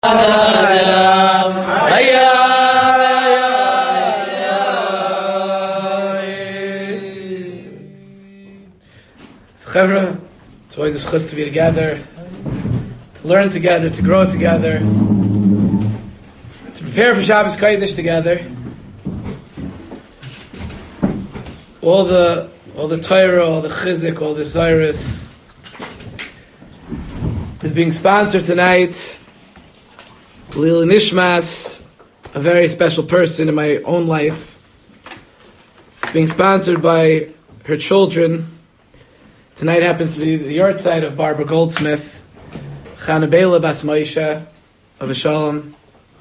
Chevra, it's always a schus to be together, to learn together, to grow together, to prepare for Shabbos Kodesh together. All the Torah, all the Chizik, all the Cyrus is being sponsored tonight. Lil Nishmas, a very special person in my own life, is being sponsored by her children. Tonight happens to be the yahrzeit of Barbara Goldsmith, Chana Bela Bas Moshe of Shalom.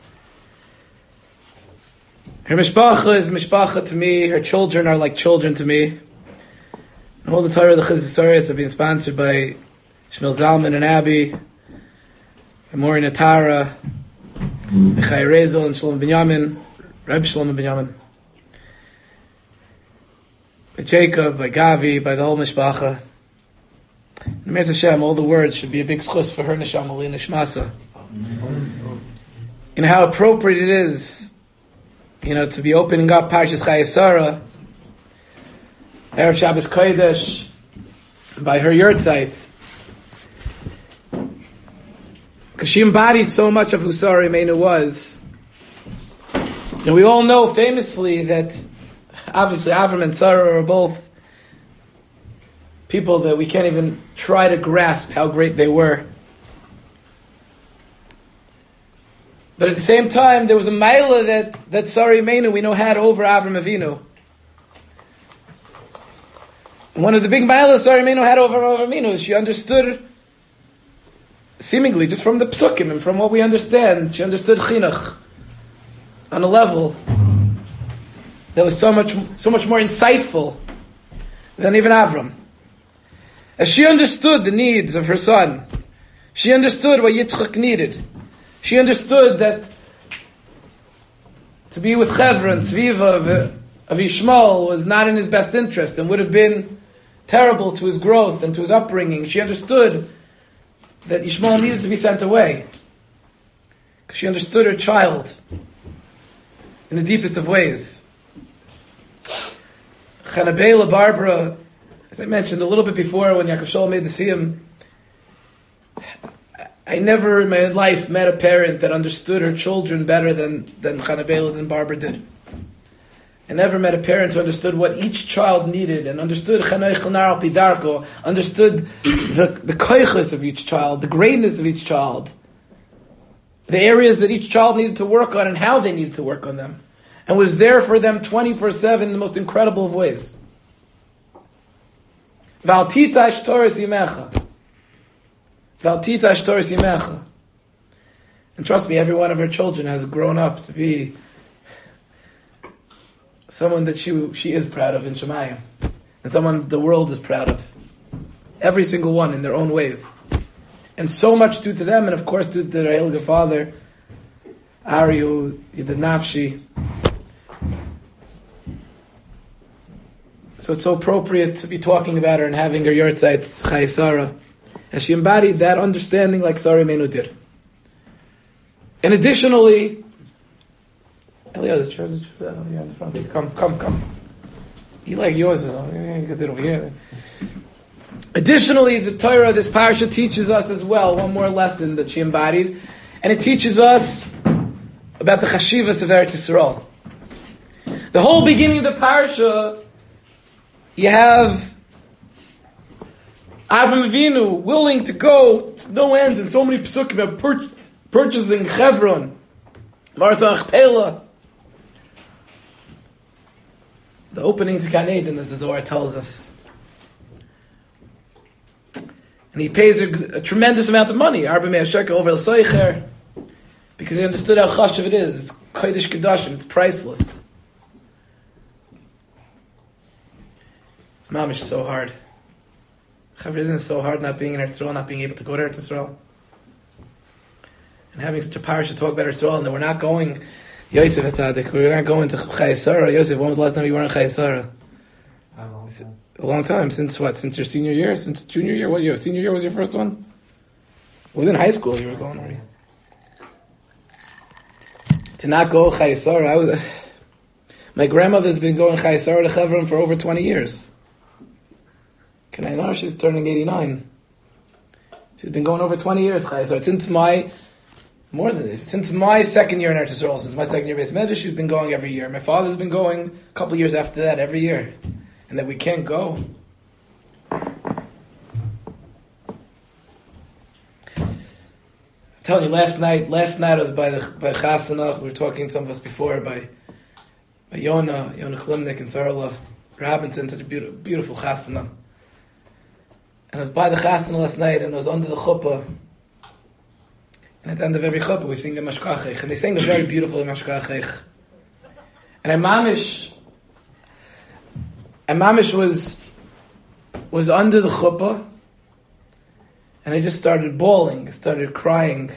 Her mishpacha is mishpacha to me. Her children are like children to me. And all the Torah, the Chizis have been sponsored by Shmuel Zalman and Abby, and Mori Natara, Chai Rezel and Shalom Binyamin, Reb Shalom Binyamin, by Jacob, by Gavi, by the whole mishpacha. And Mir Hashem, all the words should be a big schus for her neshama li nishmasa. And how appropriate it is, to be opening up Parshas Chayei Sarah, Erev Shabbos Kodesh, by her yahrzeit, because she embodied so much of who Sarah Imeinu was. And we all know famously that, obviously, Avram and Sarah are both people that we can't even try to grasp how great they were. But at the same time, there was a maila that Sarah Imeinu we know had over Avram Avinu. And one of the big mailas Sarah Imeinu had over Avram Avinu is she understood, seemingly just from the psukim and from what we understand, she understood chinuch on a level that was so much more insightful than even Avram. As she understood the needs of her son, she understood what Yitzchak needed. She understood that to be with Chevra and Tzviva of Yishmael was not in his best interest and would have been terrible to his growth and to his upbringing. She understood that Yishmael needed to be sent away. She understood her child in the deepest of ways. Chana Bela Barbara, as I mentioned a little bit before, when Yaakov Shalom made the Siyum, I never in my life met a parent that understood her children better than Chana Bela, than Barbara did. I never met a parent who understood what each child needed and understood Chanoich L'nar Al Pi Darko, understood the koiches of each child, the greatness of each child, the areas that each child needed to work on and how they needed to work on them, and was there for them 24/7 in the most incredible of ways. V'altitash Torah Yimecha. V'altitash Torah Yimecha. And trust me, every one of her children has grown up to be someone that she is proud of in Shemayim, and someone the world is proud of. Every single one in their own ways. And so much due to them, and of course due to their Heilige Father, Ari, who did Nafshi. So it's so appropriate to be talking about her and having her yahrzeit, Chayei Sarah, as she embodied that understanding like Sarah Imeinu did. And additionally, Elio, the chairs here in the front. Come. You like yours, you can sit over here. Additionally, the Torah, this parasha teaches us as well one more lesson that she embodied, and it teaches us about the chashivas of Eretz Yisrael. The whole beginning of the parasha, you have Avram Avinu willing to go to no end, and so many psukim about purchasing Chevron, Marzah Pela. The opening to Gan Eden, as the Zohar tells us. And he pays a tremendous amount of money, Arba Mea Shekel over El Soicher, because he understood how chashuv it is. It's Kodesh Kedoshim, it's priceless. It's mamish so hard. Chaver, isn't it so hard not being in Eretz Yisrael, not being able to go to Eretz Yisrael? And having such a parasha talk about Eretz Yisrael, and that we're not going, Yosef Etzadik, we're not going to Chayei Sarah. Yosef, when was the last time you were in Chayei Sarah? A long time. Since what? Since your senior year? Since junior year? What year? Senior year was your first one? It was in high school you were going already. to not go Chayesara. My grandmother's been going Chayesara to Chevron for over 20 years. Can I know? She's turning 89. She's been going over 20 years Chayesara. Since my second year in Eretz Yisrael, since my second year base medrash, she's been going every year. My father's been going a couple years after that every year. And that we can't go. I'm telling you, last night I was by Chasanach. We were talking to some of us before by Yona Klimnik and Sarla Robinson, such a beautiful Chasanach. And I was by the Chasanach last night, and I was under the chuppah. And at the end of every chuppah, we sing the Mashkachech, and they sang the very beautiful Mashkachech. And Mamish was under the chuppah, and I just started bawling, started crying,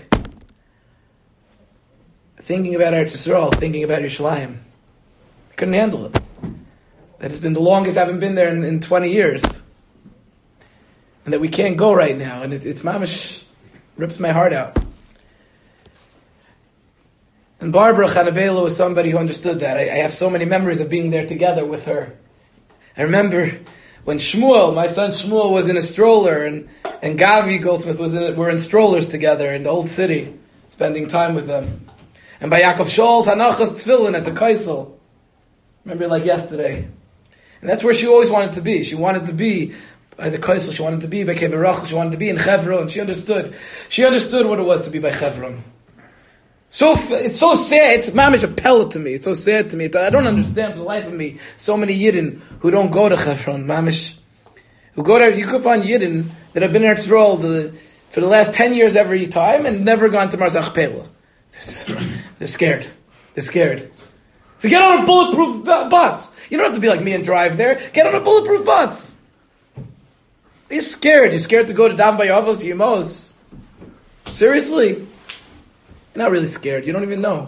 thinking about Eretz Yisrael, thinking about Yerushalayim. I couldn't handle it. That has been the longest I haven't been there in 20 years. And that we can't go right now, and it's mamish, rips my heart out. And Barbara Chanabela was somebody who understood that. I have so many memories of being there together with her. I remember when Shmuel, my son Shmuel, was in a stroller, and Gavi Goldsmith were in strollers together in the old city, spending time with them. And by Yaakov Scholz, Hanachas Tefillin at the Kaisel. Remember like yesterday. And that's where she always wanted to be. She wanted to be by the Kaisel, she wanted to be by Keberach, she wanted to be in Chevron. She understood what it was to be by Chevron. So it's so sad. It's mamish a pellet to me. It's so sad to me. I don't understand for the life of me. So many Yidden who don't go to Chevron, mamish, who go there. You could find Yidden that have been in Eretz Yisrael for the last 10 years every time and never gone to Marzach Pela. They're scared. They're scared. So get on a bulletproof bus. You don't have to be like me and drive there. Get on a bulletproof bus. Are you scared? You're scared to go to Daven by Yavos Yemos? Seriously? You're not really scared. You don't even know.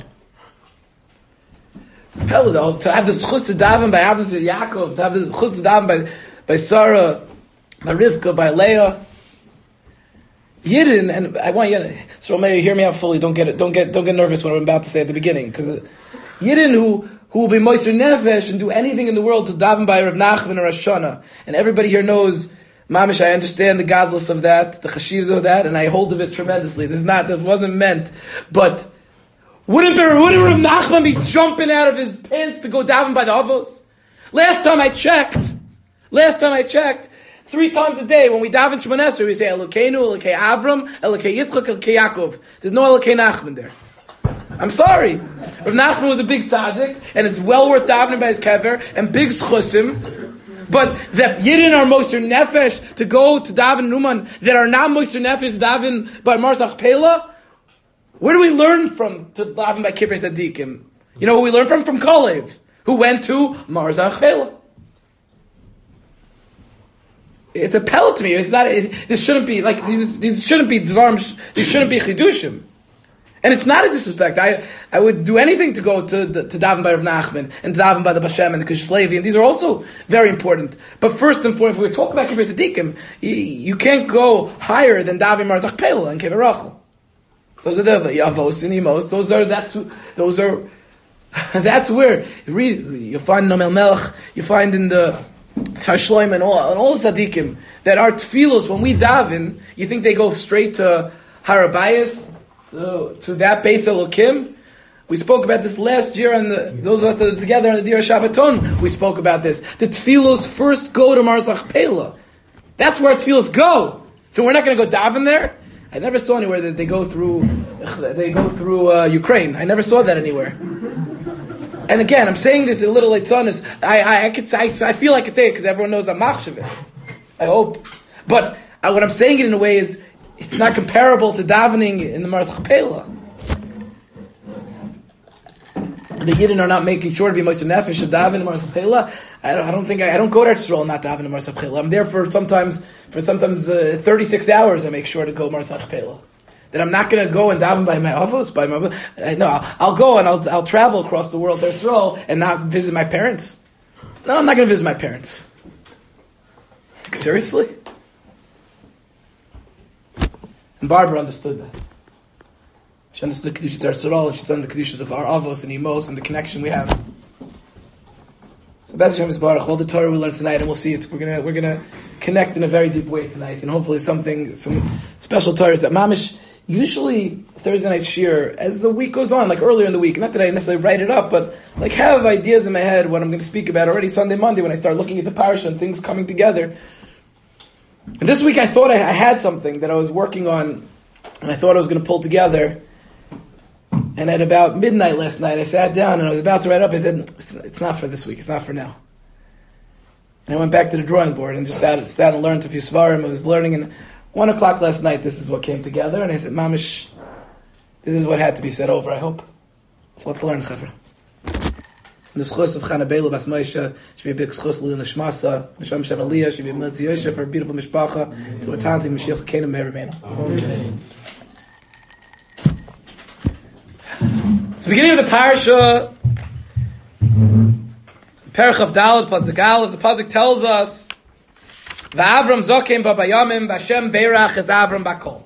To have the schus to daven by Avraham and Yaakov, to have the schus to daven by Sarah, by Rivka, by Leah. Yidden, and I want you to, so may you hear me out fully. Don't get nervous when I'm about to say at the beginning, because Yidden who will be moiser nefesh and do anything in the world to daven by Rav Nachman or Rosh Hashanah, and everybody here knows. Mamish, I understand the godless of that, the chashivs of that, and I hold of it tremendously. That wasn't meant. But wouldn't Rav Nachman be jumping out of his pants to go daven by the avos? Last time I checked, 3 times a day when we daven Shemon Esrei, we say Elokeinu, Elokei Avram, Elokei Yitzchak, Elokei Yaakov. There's no Elokei Nachman there. I'm sorry. Rav Nachman was a big tzaddik, and it's well worth davening by his kever, and big schusim. But that Yidden are Moser Nefesh to go to Daven Numan that are not Moser Nefesh to Daven by Marzach Pela? Where do we learn from to Daven by Kivrei Tzadikim? You know who we learn from? From Kalev, who went to Marzach Pela. It's a pellet to me. It's not. This shouldn't be like these shouldn't be dvarm. These shouldn't be chidushim. And it's not a disrespect. I would do anything to go to daven by Rav Nachman and to daven by the Bashem and the Kishlevi, and these are also very important. But first and foremost, if we talk about Kivrei Tzadikim, you can't go higher than daven Marzach Pela and Kever Rachel. Those are the Yavos and Yimos. That's where you find Namel Melech, you find in the Tashloim and all the Tzadikim that are tefillos when we daven. You think they go straight to Harabayas? To that base Elokim. We spoke about this last year, and those of us that are together on the Dira Shabbaton, we spoke about this. The tefillos first go to Marzach Pela. That's where tefillos go. So we're not going to go daven there. I never saw anywhere that they go through Ukraine. I never saw that anywhere. And again, I'm saying this a little like honest. I feel I could say it because everyone knows I'm machshavit. I hope, but what I'm saying it in a way is. It's not comparable to davening in the Marzach Pela. The Yidden are not making sure to be Moser Nefesh to daven in the Marzach Pela. I don't go to Eretz Yisrael not daven in the Marzach Pela. I'm there for sometimes 36 hours. I make sure to go Marzach Pela. That I'm not going to go and daven by my avos, I'll go and I'll travel across the world to Eretz Yisrael and not visit my parents. No, I'm not going to visit my parents. Seriously? And Barbara understood that. She understood the Kedushas of Eretz and she's done the Kedushas of our Avos and Imos and the connection we have. So Bez Hashem Yisbarach, all the Torah we learned tonight, and we'll see it. We're gonna connect in a very deep way tonight, and hopefully some special Torah. Mamish, usually Thursday night shir, as the week goes on, like earlier in the week, not that I necessarily write it up, but like have ideas in my head what I'm going to speak about already Sunday, Monday, when I start looking at the parasha and things coming together. And this week I thought I had something that I was working on, and I thought I was going to pull together. And at about midnight last night, I sat down and I was about to write up. I said, it's not for this week. It's not for now. And I went back to the drawing board and just sat and learned a few svarim. I was learning, and 1 o'clock last night, this is what came together. And I said, Mamish, this is what had to be said over, I hope. So let's learn, Chavra. The schus of Chana Beilu Bas Moshe should be a big schus Lil Nishmasa. Nisham Shem Aliyah should be a Miltzi Yosef for a beautiful mishpacha to a tanti Mashiach Kenim Merimena. So beginning of the parasha, Perach of Daled, Pasuk Aleph, the Pasuk tells us, V'Avram Zokim B'Bayamim B'Hashem Beirach Es Avram B'Kol.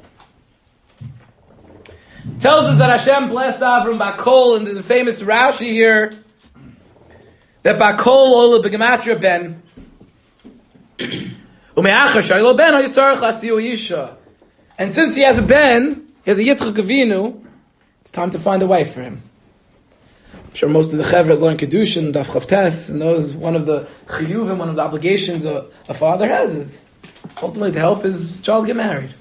Tells us that Hashem blessed Avram B'Kol, and there's a famous Rashi here, that B'Kol Ola B'Gematria Ben, U'me'achar Shaylo Ben HaYitzarech L'Asiyu Yisha. And since he has a Ben, he has a Yitzchak Avinu, it's time to find a wife for him. I'm sure most of the Chevra has learned Kedushin, Daf Chavtes, and knows one of the chiyuvim, one of the obligations a father has is ultimately to help his child get married.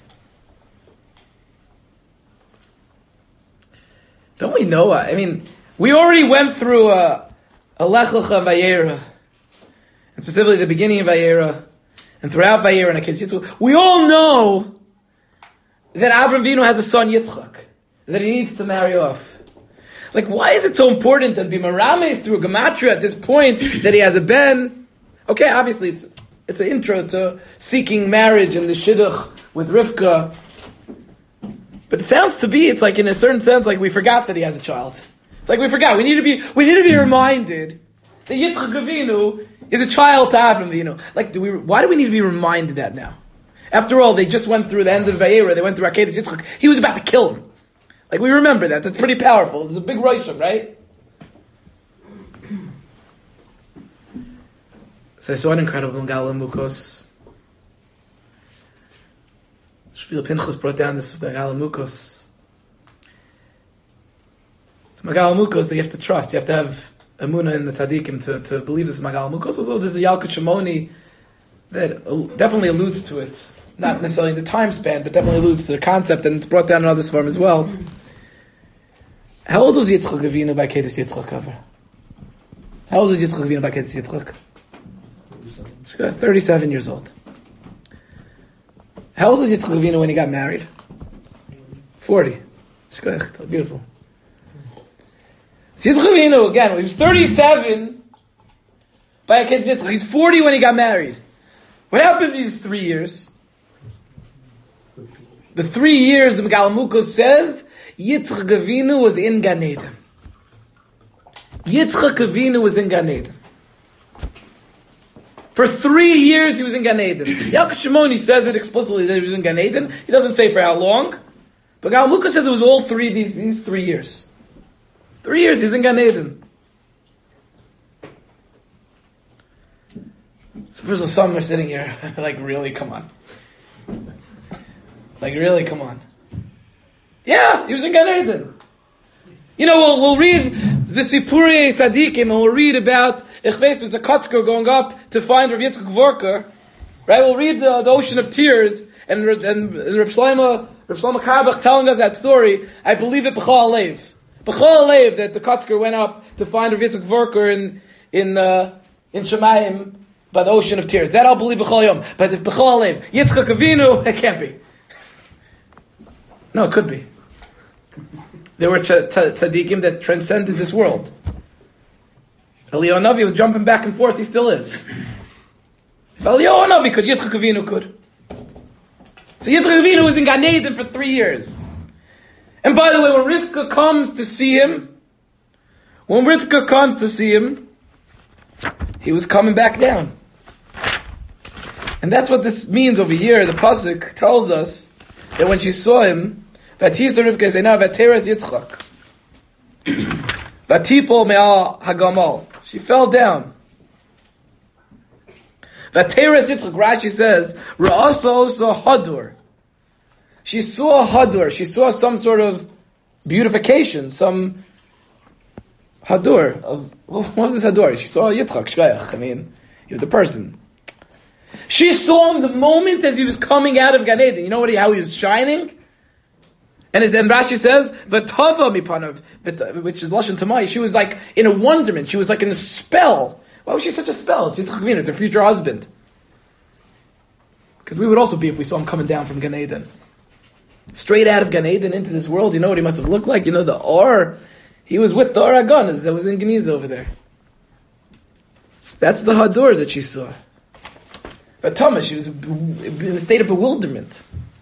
Don't we know? I mean, we already went through a Lech Lecha Vayera, and specifically the beginning of Vayera, and throughout Vayera and Aketz Yitzchak. We all know that Avram Avinu has a son Yitzchak, that he needs to marry off. Like, why is it so important to be marames through a gematria at this point that he has a ben? Okay, obviously it's an intro to seeking marriage and the shidduch with Rivka. But it sounds to be, it's like in a certain sense, like we forgot that he has a child. It's like we forgot. We need to be reminded that Yitzchak Avinu is a child to Avram Avinu. Like, why do we need to be reminded that now? After all, they just went through the end of Vayera, they went through Akedah Yitzchak. He was about to kill him. Like, we remember that. That's pretty powerful. It's a big rosham, right? So I saw an incredible Megala Mukos. Shvil Pinchas brought down this Megala Mukos. So Megala Mukos, you have to trust. You have to have Emunah in the Tzaddikim to believe this is Megala Mukos. Also, there's a Yalkut Shimoni that definitely alludes to it. Not necessarily in the time span, but definitely alludes to the concept, and it's brought down in other form as well. How old was Yitzchak Avinu by Kedes Yitzchak cover? How old was Yitzchak Avinu by Kedes Yitzchak? 37 years old. How old was Yitzchak Avinu when he got married? 40. Beautiful. So Yitzchak Avinu, again, he was 37 by Kedes Yitzchak. He's 40 when he got married. What happened these 3 years? The 3 years, the Megala Mukos says, Yitzchak Avinu was in Gan Eden. Yitzchak Avinu was in Gan Eden. For 3 years he was in Gan Eden. Yalkut Shimoni says it explicitly that he was in Gan Eden. He doesn't say for how long. But Megala Mukos says it was all these 3 years. 3 years he's in Gan Eden. So first of all, some are sitting here like, really, come on. Like, really, come on. Yeah, he was in Gan Eden. You know, we'll read the Sipurei Tzadikim, and we'll read about Ichves, the Kotzker going up to find Rav Yitzchak Vorker. Right? We'll read the Ocean of Tears, and Rav Shlomo Karbach telling us that story. I believe it B'chol Alev. B'chol Alev, that the Kotzker went up to find Rav Yitzchak Vorker in Shemayim by the Ocean of Tears. That I'll believe B'chol Yom. But if B'chol Alev, Yitzchak Avinu, it can't be. No, it could be. There were tzaddikim that transcended this world. Eliyahu Navi was jumping back and forth. He still is. If Eliyahu Navi could, Yitzchak Avinu could. So Yitzchak Avinu was in Gan Eden for 3 years. And by the way, when Rivka comes to see him, he was coming back down. And that's what this means over here. The pasuk tells us that when she saw him, Vatisa Rivka say now Vateres Yitzchak. Vatipol me'al Hagamal. She fell down. Vateres Yitzchak, Rashi says, Ra'asa saw Hadur. She saw Hadur. She saw some sort of beautification, some Hadur. What was this Hadur? She saw Yitzchak, Shkayach. I mean, he was the person. She saw him the moment as he was coming out of Gan Eden. You know how he was shining? And then Rashi says, "V'tava mipanav," which is lashon tamai. She was like in a wonderment. She was like in a spell. Why was she such a spell? It's Yitzchak Avinu, it's her future husband. Because we would also be if we saw him coming down from Gan Eden, straight out of Gan Eden into this world. You know what he must have looked like. You know the Or. He was with the Or Agon that was in Geniza over there. That's the Hadur that she saw. But Thomas, she was in a state of bewilderment.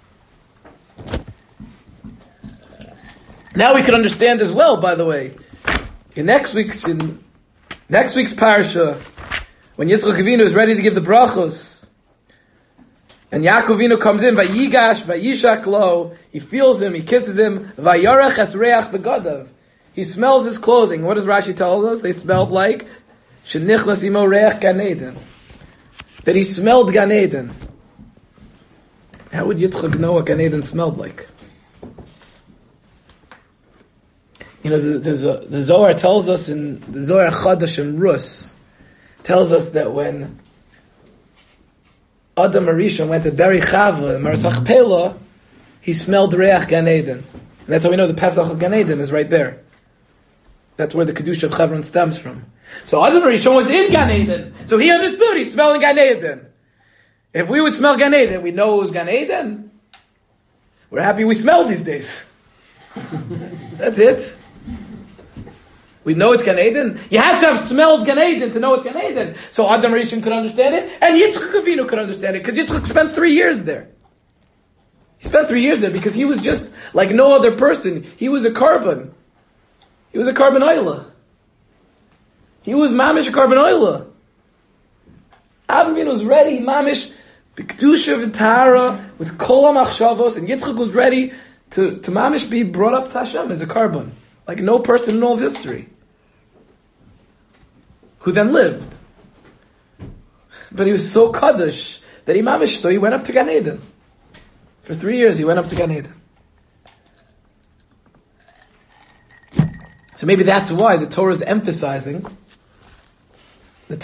Now we can understand as well, by the way, in next week's parsha, when Yitzchak Avinu is ready to give the brachos, and Yaakov Avinu comes in, Vayigash, Vayishak lo, he feels him, he kisses him, Vayarach es reach begadav. He smells his clothing. What does Rashi tell us? They smelled like Shenichnas imo reach Gan Eden. That he smelled Gan Eden. How would Yitzchak know what Gan Eden smelled like? You know, the Zohar tells us in the Zohar Chadash and Rus tells us that when Adam Arishon went to bury Chava in Meretz Machpelah, he smelled Reach Gan Eden. And that's how we know the Pesach of Gan Eden is right there. That's where the Kedusha of Chevron stems from. So Adam Arishon was in Gan Eden, so he understood he's smelling Gan Eden. If we would smell Gan Eden, we know it was Gan Eden. We're happy we smell these days. That's it. We know it's Gan Eden. You had to have smelled Gan Eden to know it's Gan Eden. So Adam Rishon could understand it, and Yitzchak Avinu could understand it, because Yitzchak spent 3 years there. He spent 3 years there because he was just like no other person. He was a carbon. He was a carbon oiler. He was mamish a carbon oiler. Adam Avinu was ready, mamish, b'kedusha v'tara, with kol ha'machshavos, and Yitzchak was ready to mamish be brought up to Hashem as a carbon, like no person in all of history, who then lived. But he was so kaddish that he mamish, so he went up to Gan Eden. For 3 years he went up to Gan Eden. So maybe that's why the Torah is emphasizing that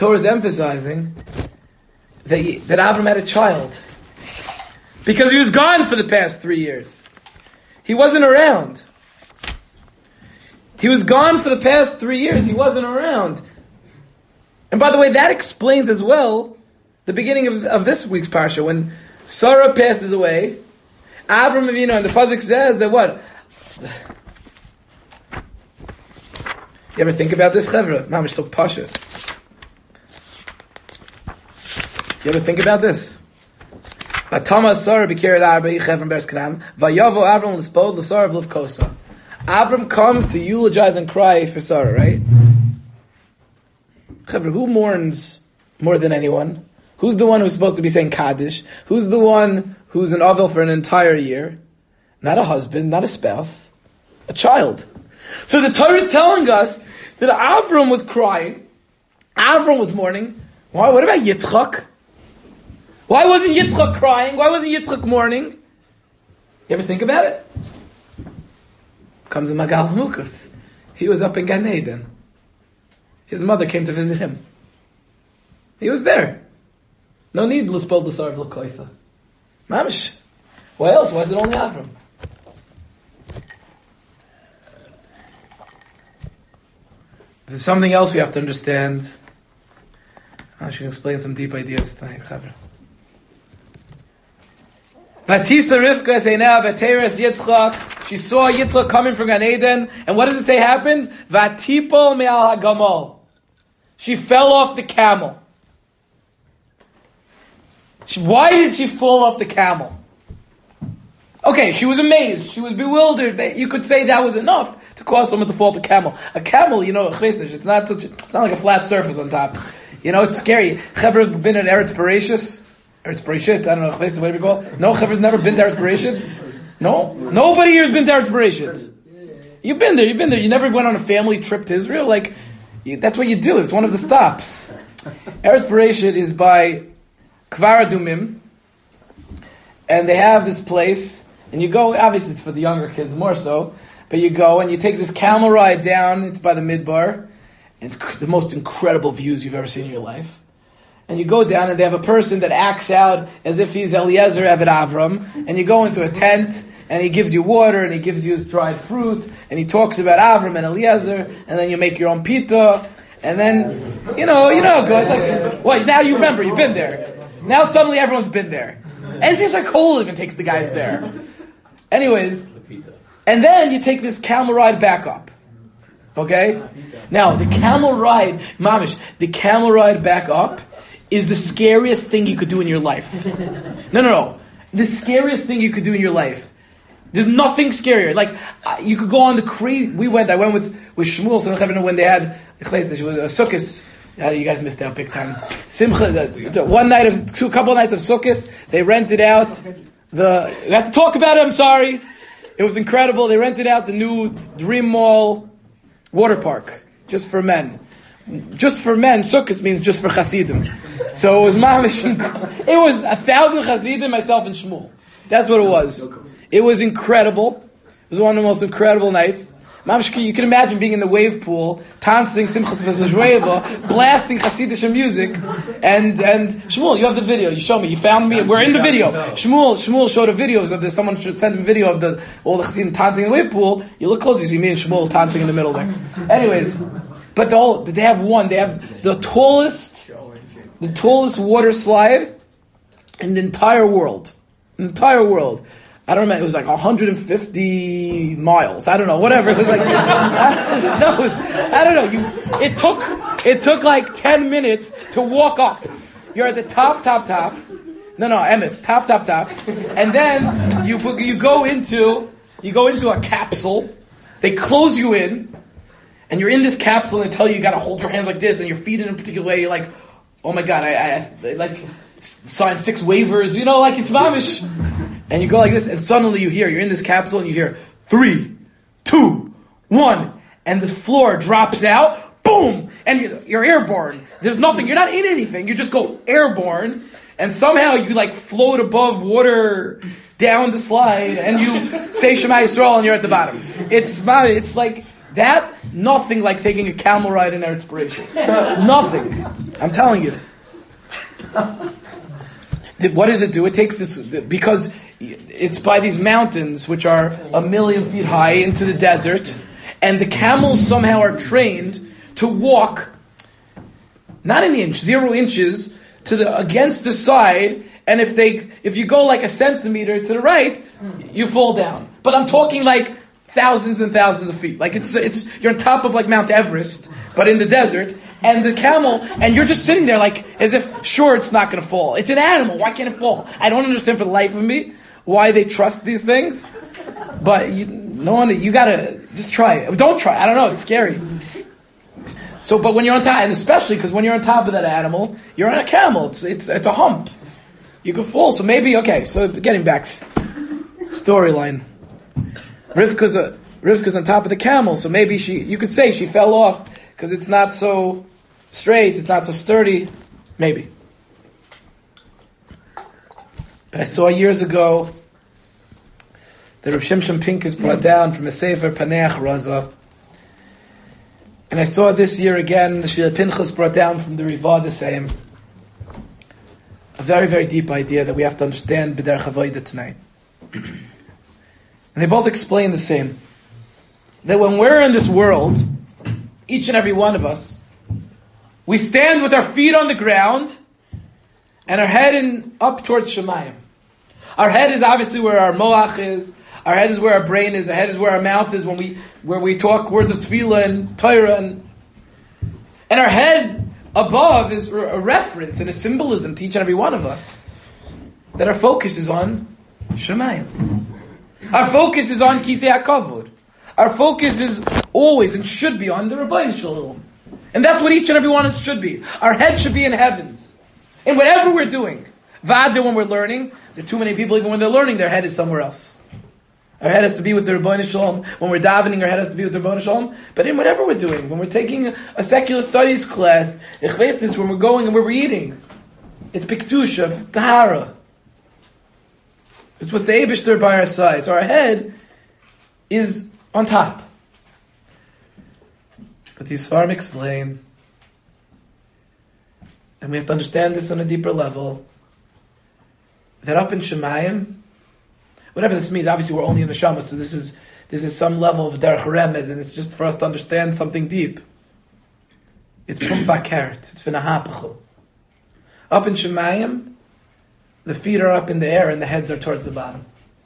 Avram had a child. Because he was gone for the past 3 years. He wasn't around. He was gone for the past 3 years. He wasn't around. And by the way, that explains as well the beginning of this week's parsha. When Sarah passes away, Avram Avinu, and the pasuk says that what? You ever think about this, Chevra? Mamish so pasha. You ever think about this? Vatama Sarah b'kir el-arba Chevron beres Canaan. Vayavo Avram l'spod l'Sarah v'livkosa. Avram comes to eulogize and cry for Sarah, right? Chevra, who mourns more than anyone? Who's the one who's supposed to be saying Kaddish? Who's the one who's an Avel for an entire year? Not a husband, not a spouse, a child. So the Torah is telling us that Avram was crying, Avram was mourning. Why? What about Yitzchak? Why wasn't Yitzchak crying? Why wasn't Yitzchak mourning? You ever think about it? Comes in Magal Hamukas. He was up in Gan Eden. His mother came to visit him. He was there. No need l'spod l'sarv l'koisa. Mamish. Why else? Why is it only Avram? There's something else we have to understand. I should explain some deep ideas tonight, Chavra. Vatisa Rivka Seina Vateres Yitzchak. She saw Yitzchak coming from Gan Eden, and what does it say happened? Vatipol me'al hagamal. She fell off the camel. Why did she fall off the camel? Okay, she was amazed. She was bewildered. You could say that was enough to cause someone to fall off the camel. A camel, you know, it's not like a flat surface on top. You know, it's scary. Chevra been in Eretz Bereshis? Eretz Bereshit? I don't know, whatever you call it. No, Chevra's never been to Eretz Bereshit? No? Nobody here has been to Eretz Bereshit. You've been there. You never went on a family trip to Israel? That's what you do. It's one of the stops. Eretz Bereshit is by Kvar Adumim. And they have this place. And you go, obviously it's for the younger kids more so. But you go and you take this camel ride down. It's by the Midbar. And it's the most incredible views you've ever seen in your life. And you go down and they have a person that acts out as if he's Eliezer Eved Avram. And you go into a tent and he gives you water and he gives you his dried fruit. And he talks about Avram and Eliezer. And then you make your own pita. And then, you know, it goes like, well, now you remember, you've been there. Now suddenly everyone's been there. And just like Cole even takes the guys there. Anyways, and then you take this camel ride back up. Okay? Now, the camel ride, mamish, the camel ride back up is the scariest thing you could do in your life. No. The scariest thing you could do in your life. There's nothing scarier. Like, you could go on the crazy... I went with Shmuel, so when they had a Sukkot. You guys missed out big time. Simcha, a couple of nights of Sukkot, they rented out we have to talk about it, I'm sorry. It was incredible. They rented out the new Dream Mall water park, just for men. Just for men, Sukkot means just for Hasidim. So it was mamish. It was 1,000 Hasidim, myself and Shmuel. That's what it was. It was incredible. It was one of the most incredible nights. Mamish, you can imagine being in the wave pool, dancing Simchas V'Shveva, blasting Hasidic music, and Shmuel, you have the video. You show me. You found me. We're in the video. Shmuel showed the videos of this. Someone should send him a video of all the Hasidim dancing in the wave pool. You look close, you see me and Shmuel dancing in the middle there. Anyways, but they have one. They have the tallest water slide in the entire world. I don't remember, it was like 150 miles. I don't know, whatever. It was like, I don't know. It took like 10 minutes to walk up. You're at the top. No, Emes, top. And then you go into a capsule. They close you in, and you're in this capsule and they tell you gotta hold your hands like this and your feet in a particular way. You're like, oh my God, I like signed 6 waivers, like it's mamish. And you go like this, and suddenly you're in this capsule, and you hear 3, 2, 1, and the floor drops out, boom, and you're airborne. There's nothing, you're not in anything, you just go airborne, and somehow you like float above water down the slide, and you say Shema Yisrael, and you're at the bottom. It's like that, nothing like taking a camel ride in Eretz Bereshit. Nothing. I'm telling you. What does it do? It takes this, because it's by these mountains, which are 1,000,000 feet high, into the desert, and the camels somehow are trained to walk, not an inch, 0 inches, against the side, and if you go like a centimeter to the right, you fall down. But I'm talking like thousands and thousands of feet. Like it's you're on top of like Mount Everest, but in the desert. And the camel, and you're just sitting there like as if, sure, it's not going to fall. It's an animal. Why can't it fall? I don't understand for the life of me why they trust these things. But you gotta just try it. Don't try. I don't know. It's scary. So, but when you're on top, and especially because when you're on top of that animal, you're on a camel. It's a hump. You could fall. So maybe So getting back, storyline. Rivka's on top of the camel. So maybe you could say she fell off because it's not so straight, it's not so sturdy, maybe. But I saw years ago that Rav Shimshon Pincus brought down from a Sefer Paneach Raza. And I saw this year again, the Shvil Pinchas brought down from the Riva the same. A very, very deep idea that we have to understand B'derech Avodah tonight. And they both explain the same. That when we're in this world, each and every one of us, we stand with our feet on the ground and our head up towards Shemayim. Our head is obviously where our moach is. Our head is where our brain is. Our head is where our mouth is where we talk words of tefillah and Torah. And our head above is a reference and a symbolism to each and every one of us. That our focus is on Shemayim. Our focus is on Kisei HaKavod. Our focus is always and should be on the Rabbeinu Shalom. And that's what each and every one of us should be. Our head should be in heavens. In whatever we're doing. Vada when we're learning. There are too many people, even when they're learning, their head is somewhere else. Our head has to be with the Rebbeinu Shalom. When we're davening, our head has to be with the Rebbeinu Shalom. But in whatever we're doing, when we're taking a secular studies class, Ichvestis, when we're going and we're reading, it's Piktusha, Tahara. It's with the Eibishter by our side. So our head is on top. But these Sfarim explain, and we have to understand this on a deeper level, that up in Shemayim, whatever this means, obviously we're only in the Neshama, so this is some level of Derech Remez, and it's just for us to understand something deep. It's Pum Fakert, it's V'nahapachol. Up in Shemayim, the feet are up in the air and the heads are towards the bottom.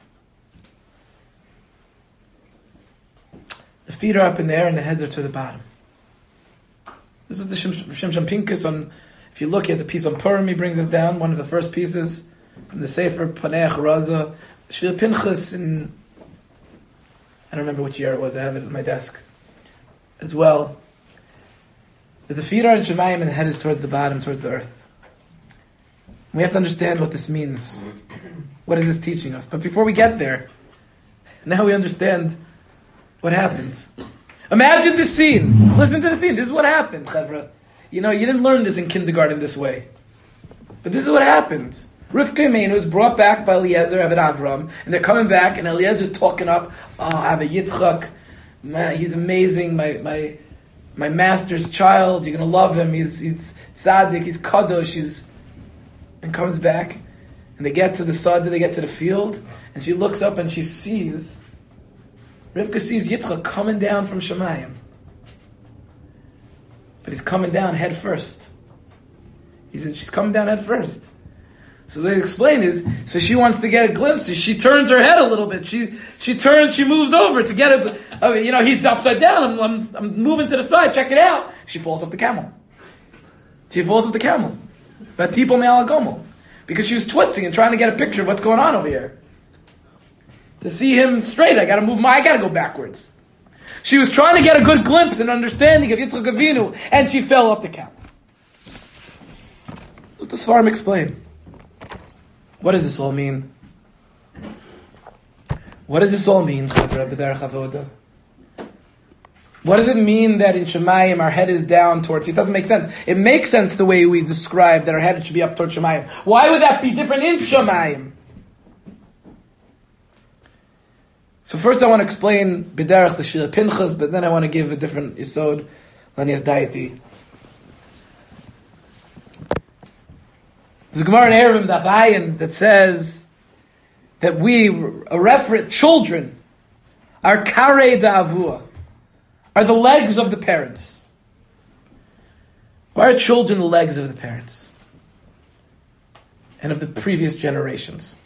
The feet are up in the air and the heads are to the bottom. This is the Shimshon Pincus on, if you look, he has a piece on Purim, he brings us down, one of the first pieces from the Sefer Panei Raza, Shvil Pinchas in, I don't remember which year it was, I have it at my desk as well. That the feet are in Shemayim and the head is towards the bottom, towards the earth. We have to understand what this means. What is this teaching us? But before we get there, now we understand what happened. Imagine this scene. Listen to the scene. This is what happened, Chevra. You know, you didn't learn this in kindergarten this way. But this is what happened. Rivka Imeinu was brought back by Eliezer, Eved Avram, and they're coming back, and Eliezer's talking up, I have a Yitzchak, he's amazing, my master's child, you're going to love him, he's tzaddik, he's kadosh, and comes back, and they get to the Sada, they get to the field, and she looks up and she sees, Rivka sees Yitzchak coming down from Shemayim. But he's coming down head first. She's coming down head first. So the way to explain is, so she wants to get a glimpse. She turns her head a little bit. She turns. She moves over to get it. He's upside down. I'm moving to the side. Check it out. She falls off the camel. Batipol me'al gomel, because she was twisting and trying to get a picture of what's going on over here. To see him straight, I got to go backwards. She was trying to get a good glimpse and understanding of Yitzchak Avinu, and she fell off the camel. Let the Sfarim explain. What does this all mean? What does this all mean, Chavra B'derech Avoda? What does it mean that in Shemayim our head is down towards? It doesn't make sense. It makes sense the way we describe that our head should be up towards Shemayim. Why would that be different in Shemayim? So first I want to explain B'derech the Shila Pinchas, but then I want to give a different Yisod, Lanias Daiti. There's a Gemara in Eruvin Daf Ayin that says that children, are karei da'avua, are the legs of the parents. Why are children the legs of the parents? And of the previous generations?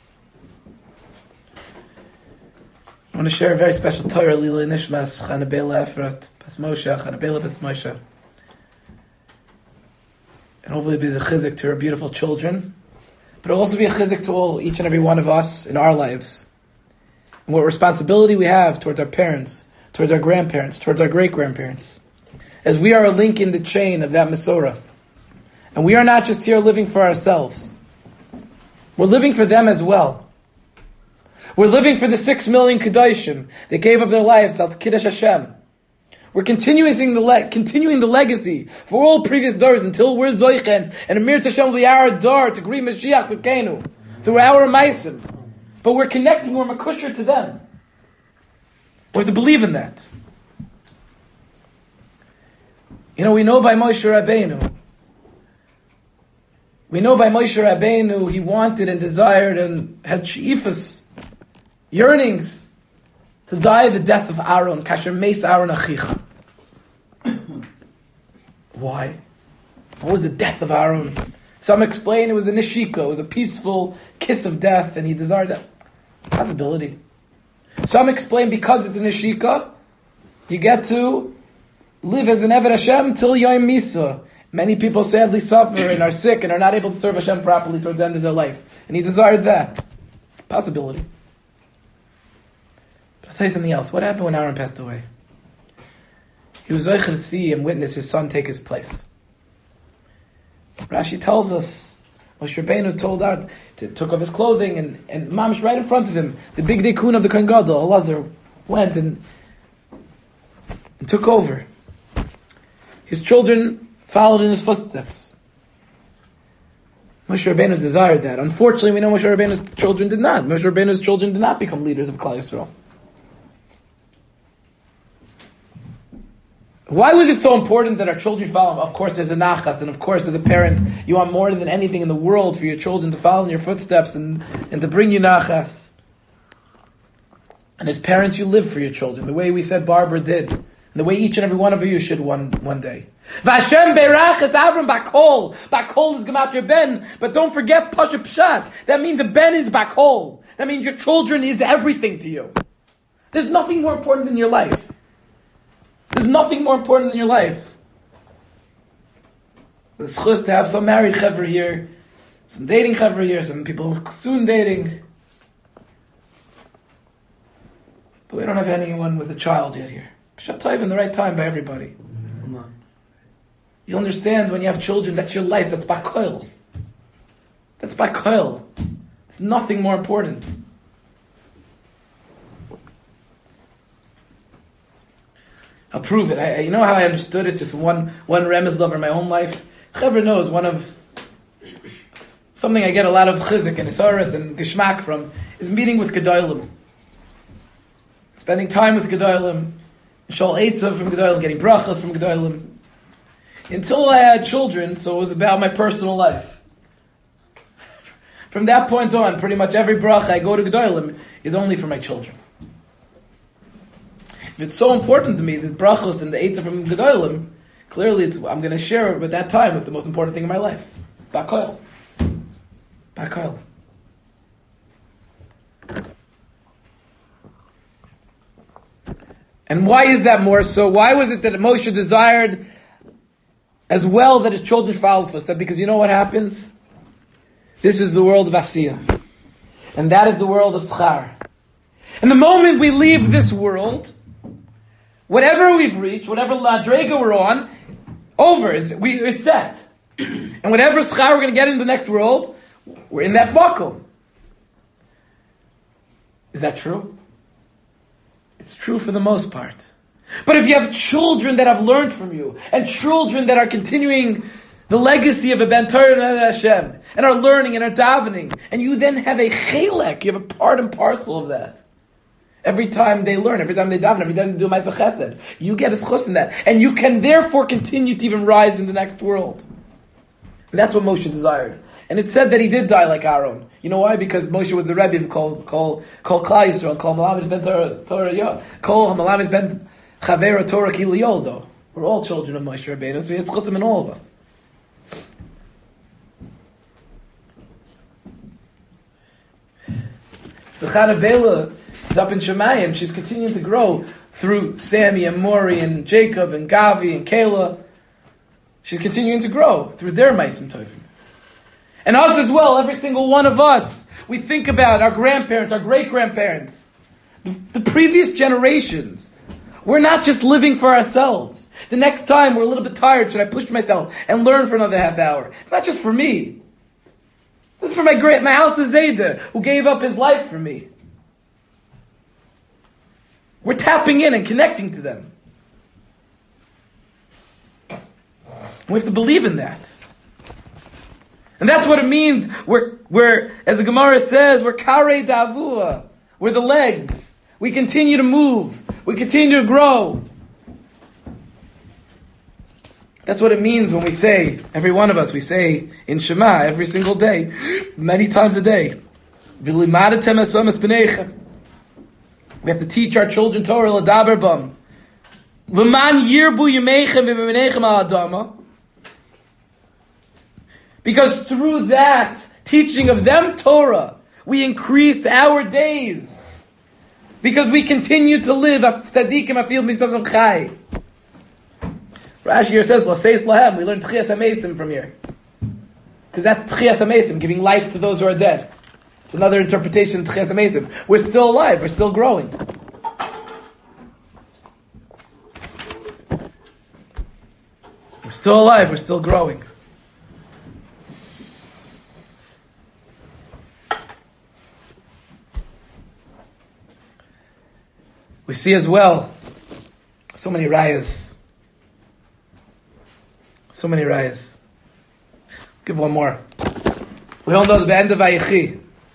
I want to share a very special Torah, Lila Nishmas, Chanabela Efrat, Bas Moshe, Chanabela Bas Moshe. And hopefully it'll be the chizik to our beautiful children. But it'll also be a chizik to each and every one of us in our lives. And what responsibility we have towards our parents, towards our grandparents, towards our great-grandparents. As we are a link in the chain of that Masorah. And we are not just here living for ourselves. We're living for them as well. We're living for the 6 million Kedoshim that gave up their lives al Kiddush Hashem. We're continuing the legacy for all previous doors until we're Zoichen and Amir Tashem will be our door to greet Mashiach Tzidkenu through our Maisim. But we're connecting, we're makusher to them. We have to believe in that. We know by Moshe Rabbeinu. He wanted and desired and had she'ifas, yearnings, to die the death of Aaron, kasher meis Aaron achicha. Why? What was the death of Aaron? Some explain it was a neshika, it was a peaceful kiss of death, and he desired that. Possibility. Some explain because it's a neshika, you get to live as an Eved Hashem till Yom Misa. Many people sadly suffer and are sick and are not able to serve Hashem properly towards the end of their life. And he desired that. Possibility. I'll tell you something else. What happened when Aaron passed away? He was able to see and witness his son take his place. Rashi tells us, Moshe Rabbeinu took off his clothing, and Mamish right in front of him, the big Dekun of the Kohen Gadol, Elazar, went and took over. His children followed in his footsteps. Moshe Rabbeinu desired that. Unfortunately, we know Moshe Rabbeinu's children did not. Moshe Rabbeinu's children did not become leaders of Klal Yisrael. Why was it so important that our children follow? Of course, there's a nachas, and of course, as a parent, you want more than anything in the world for your children to follow in your footsteps and to bring you nachas. And as parents, you live for your children, the way we said Barbara did, and the way each and every one of you should one day. Vashem berach es Avram bakol. Bakol is gemat your ben, but don't forget pasha pshat. That means a ben is bakol. That means your children is everything to you. There's nothing more important than your life. There's nothing more important than your life. It's chus to have some married chaver here, some dating chaver here, some people soon dating. But we don't have anyone with a child yet here. Shatayv in the right time by everybody. You understand when you have children, that's your life, that's bakoil. That's bakoil. It's nothing more important. I'll prove it. You know how I understood it? Just one remez love in my own life. Chaver knows something I get a lot of chizik and isaras and geshmak from is meeting with gedolim, spending time with gedolim, shol eitzah from gedolim, getting brachas from gedolim. Until I had children, so it was about my personal life. From that point on, pretty much every bracha I go to gedolim is only for my children. If it's so important to me, the brachos and the eitzah from gedolim, clearly I'm going to share it with that time with the most important thing in my life. Bakoil. Bakoil. And why is that more so? Why was it that Moshe desired as well that his children follow his footsteps? Because you know what happens? This is the world of Asiyah. And that is the world of Schar. And the moment we leave this world, whatever we've reached, whatever ladrega we're on, it's set. And whatever schar we're going to get in the next world, we're in that makom. Is that true? It's true for the most part. But if you have children that have learned from you, and children that are continuing the legacy of a Ben Torah and Hashem, and are learning and are davening, and you then have a chelek, you have a part and parcel of that. Every time they learn, every time they daven, every time they do Ma'aseh Chesed, you get a schus in that. And you can therefore continue to even rise in the next world. And that's what Moshe desired. And it said that he did die like Aaron. You know why? Because Moshe was the Rebbe called Klal Yisrael, called Malamed ben Torah, called Malamed ben Chavera Torah Ki Liyoldo. We're all children of Moshe Rabbeinu, so he has chusim in all of us. So Chana Bela is up in Shemayim. She's continuing to grow through Sammy and Mori and Jacob and Gavi and Kayla. She's continuing to grow through their Maisim Tovim. And us as well, every single one of us. We think about our grandparents, our great-grandparents, the previous generations. We're not just living for ourselves. The next time we're a little bit tired, should I push myself and learn for another half hour? Not just for me. This is for my Alta Zayda, who gave up his life for me. We're tapping in and connecting to them. We have to believe in that. And that's what it means. We're as the Gemara says, we're karei davua. We're the legs. We continue to move. We continue to grow. That's what it means when we say, every one of us, we say in Shema every single day, many times a day. We have to teach our children Torah l'daber bam. L'man yirbu yimeichem v'menechem ha'adama. Because through that teaching of them Torah, we increase our days. Because we continue to live. Tzadikim afil misasam chai. Rashi here says, L'seis lahem. We learn Tchias HaMesim from here. Because that's Tchias HaMesim, giving life to those who are dead. It's another interpretation of Tchias HaMesim. We're still alive. We're still growing. We're still alive. We're still growing. We see as well so many rayas. So many rayas. Give one more. We all know the end of Vayechi.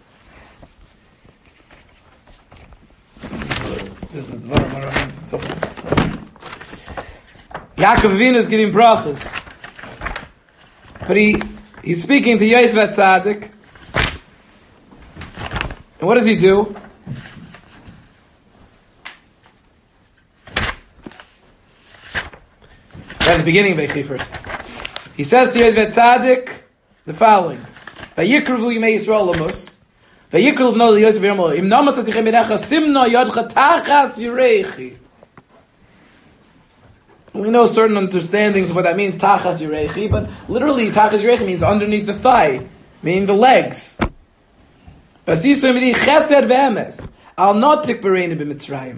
This is Yaakov Avinu is giving brachas, but he's speaking to Yosef Tzaddik, and what does he do? At the beginning of Vayechi first, he says to Yosef Tzaddik the following: "Vayikruvu Yimei Yisrael Lamus, vayikruv no Yosef Yirmo Im Namat Tichem Minecha Simna Yodcha Tachas Yireichi." We know certain understandings of what that means, Tachas Yireichi, but literally Tachas Yireichi means underneath the thigh, meaning the legs. Basisu Midi Chesed Ve'emes Al Notik Bereinu B'Mitzrayim.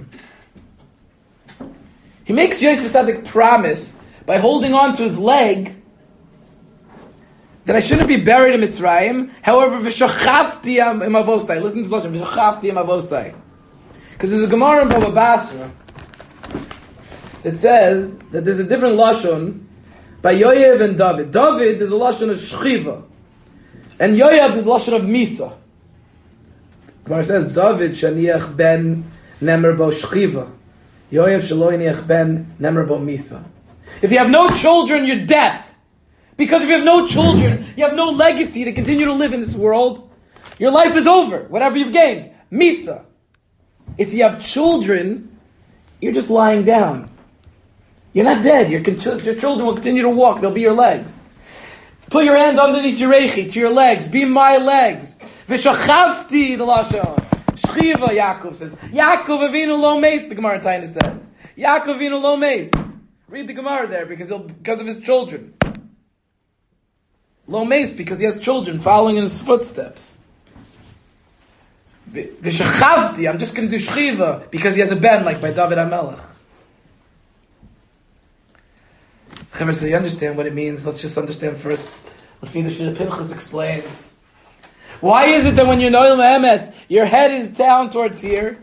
He makes Yosef Tzaddik promise by holding on to his leg that I shouldn't be buried in Mitzrayim. However, v'shachafti im avosai. Listen to this lashon, v'shachafti im avosai. Because there's a Gemara in Baba Basra that says that there's a different lashon by Yoav and David. David is a lashon of shchiva, and Yoav is a lashon of misa. Gemara says David shaniach ben nemer bo shchiva, Yoav shelo yaniach ben nemer bo misa. If you have no children, you're death. Because if you have no children, you have no legacy to continue to live in this world. Your life is over, whatever you've gained. Misa. If you have children, you're just lying down. You're not dead. Your children will continue to walk. They'll be your legs. Put your hand underneath your reichi, to your legs. Be my legs. V'shachavti, the lashon. Shchiva, Yaakov says. Yaakov Avinu lo meis, the Gemara Taina says. Yaakov Avinu lo meis. Read the Gemara there because of his children. Lo meis, because he has children following in his footsteps. V'shachavti, I'm just going to do shchiva because he has a ben like by David HaMelech. So you understand what it means. Let's just understand first. Lefina Pinchas explains. Why is it that when you're Noel Ma'emes, your head is down towards here?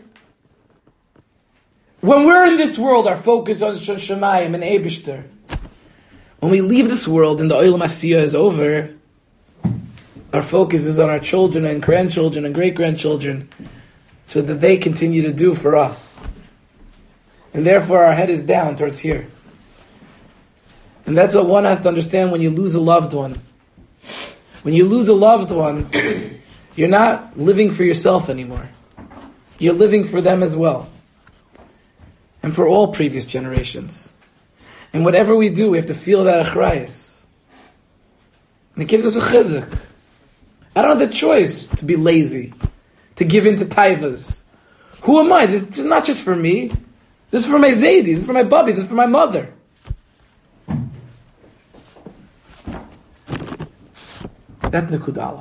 When we're in this world, our focus on Shemayim and Eibishter. When we leave this world and the Olam Asiyah is over, our focus is on our children and grandchildren and great-grandchildren so that they continue to do for us. And therefore our head is down towards here. And that's what one has to understand when you lose a loved one. When you lose a loved one, you're not living for yourself anymore. You're living for them as well. And for all previous generations. And whatever we do, we have to feel that achrayus. And it gives us a chizuk. I don't have the choice to be lazy, to give in to taivas. Who am I? This is not just for me. This is for my Zaidi, this is for my Bubby, this is for my mother. That's Nikud Aleph.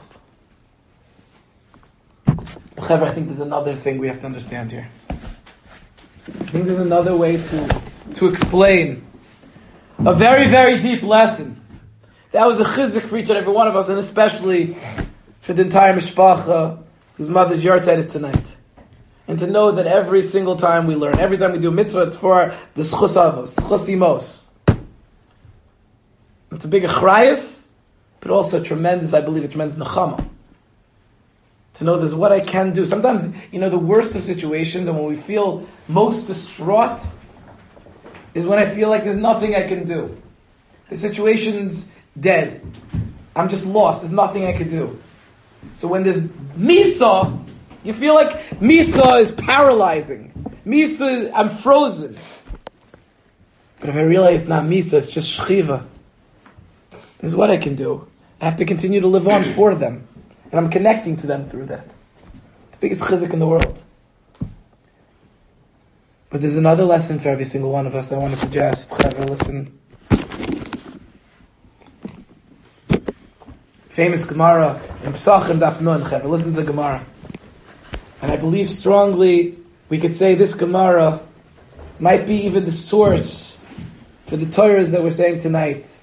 I think there's another thing we have to understand here. I think there's another way to explain a very, very deep lesson. That was a chizuk for each and every one of us, and especially for the entire mishpacha whose mother's yahrzeit is tonight. And to know that every single time we learn, every time we do mitzvah, it's for the schus avos, schus imos. It's a big achrayus, but also tremendous, I believe, a tremendous nechama. To know this is what I can do. Sometimes, the worst of situations and when we feel most distraught is when I feel like there's nothing I can do. The situation's dead. I'm just lost. There's nothing I can do. So when there's Misa, you feel like Misa is paralyzing. Misa, I'm frozen. But if I realize it's not Misa, it's just Shchiva, this is what I can do. I have to continue to live on for them. And I'm connecting to them through that. The biggest chizuk in the world. But there's another lesson for every single one of us I want to suggest. Chaver, listen. Famous Gemara in Pesachim Daf Nun. Chaver, listen to the Gemara. And I believe strongly we could say this Gemara might be even the source for the Torahs that we're saying tonight.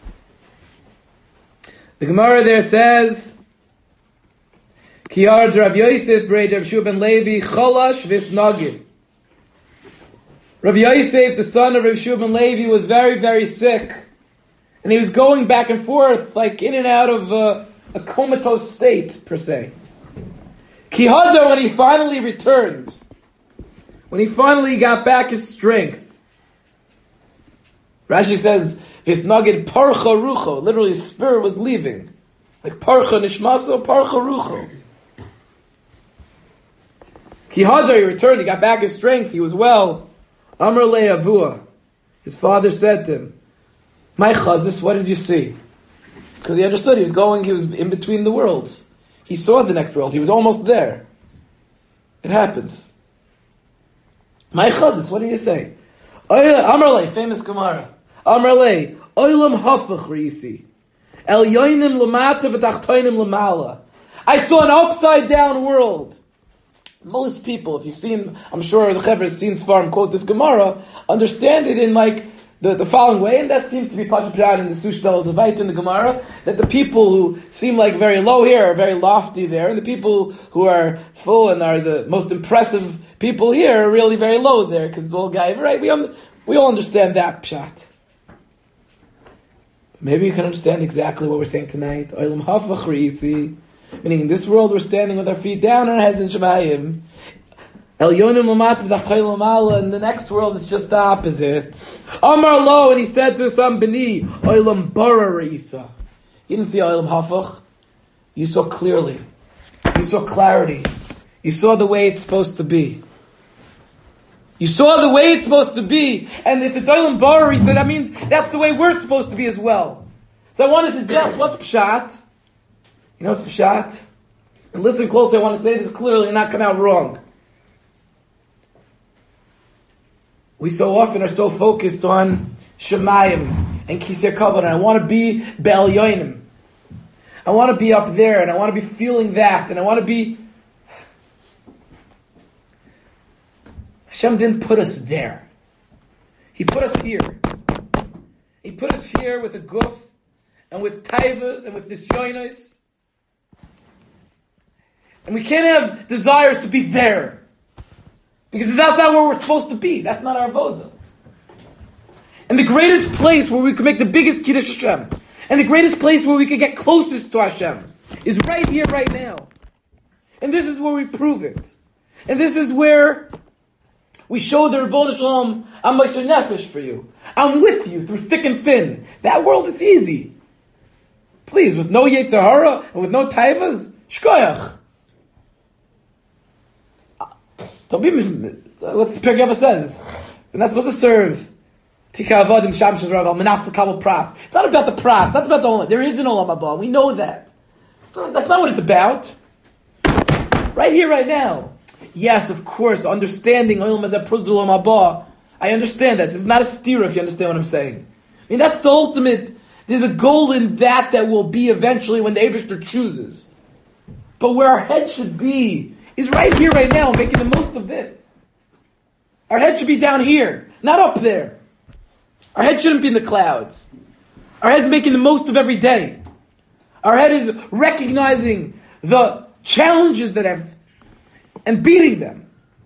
The Gemara there says, Ki Yard Rav Yosef Brei Rav Shua ben Levi Cholash Visnagid. Rabbi Yosef, the son of Rabbi Shua ben Levi, was very, very sick. And he was going back and forth, like in and out of a comatose state, per se. Ki hadar, when he finally returned, when he finally got back his strength, Rashi says, Visnagid parcha rucho, literally his spirit was leaving. Like parcha nishmaso, parcha rucho. Ki hadar, he returned, he got back his strength, he was well. Amar le avua, his father said to him, my chazis, what did you see? Because he understood he was in between the worlds. He saw the next world, he was almost there. It happens. My chazis, what did you say? Amar le, famous Gemara. Amar le, oilam hafach risi. El yoinim lamata v'tachtoinim lamala. I saw an upside down world. Most people, if you've seen, I'm sure the Chaver has seen Sfarim quote this Gemara, understand it in like the following way, and that seems to be Pashut in the Sushtal of the Vait in the Gemara, that the people who seem like very low here are very lofty there, and the people who are full and are the most impressive people here are really very low there, because it's all guy, right? We all understand that pshat. Maybe you can understand exactly what we're saying tonight. Oilam hafach reisi. Meaning in this world we're standing with our feet down and our heads in Shemayim. El yonim lamat v'tachtoinim lamala. In the next world it's just the opposite. Amar lo, and he said to his son Beni, oilam bara reisa. You didn't see oilam hafach. You saw clearly. You saw clarity. You saw the way it's supposed to be. You saw the way it's supposed to be. And if it's oilam bara reisa, that means that's the way we're supposed to be as well. So I want to suggest, what's pshat? You know what's pshat? And listen closely, I want to say this clearly and not come out wrong. We so often are so focused on Shemayim and Kisei Kavod, and I want to be Be'el Yoinim. I want to be up there, and I want to be feeling that, and I want to be... Hashem didn't put us there. He put us here. He put us here with a guf, and with taivas, and with nisyonos. And we can't have desires to be there. Because that's not where we're supposed to be. That's not our avodah. And the greatest place where we can make the biggest Kiddush Hashem, and the greatest place where we can get closest to Hashem, is right here, right now. And this is where we prove it. And this is where we show the Ribono Shel Olam, I'm Moshe Nefesh for you. I'm with you through thick and thin. That world is easy. Please, with no Yetzer Hara and with no Taivas, Shkoyach. Don't be, what the Pirkei Avos says. We're not supposed to serve. Tika avodim sham shezrav al menas l'kabel pras. It's not about the pras. That's about the olam. There is an olam haba. We know that. That's not what it's about. Right here, right now. Yes, of course, understanding olam as a pruz olam haba. I understand that. It's not a steer if you understand what I'm saying. I mean, that's the ultimate. There's a goal in that will be eventually when the Eibishter chooses. But where our head should be is right here, right now, making the most of this. Our head should be down here, not up there. Our head shouldn't be in the clouds. Our head's making the most of every day. Our head is recognizing the challenges that have, and beating them.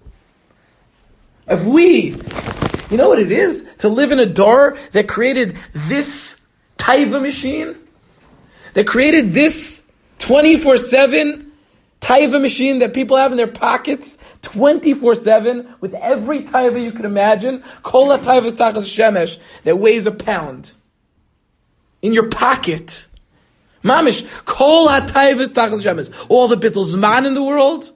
If we, you know what it is? To live in a door that created this taiva machine, that created this 24/7 taiva machine that people have in their pockets 24/7 with every taiva you can imagine. Kol ha-taivas tachas shemesh that weighs a pound in your pocket. Mamish, kol ha-taivas tachas shemesh. All the bittul zman in the world,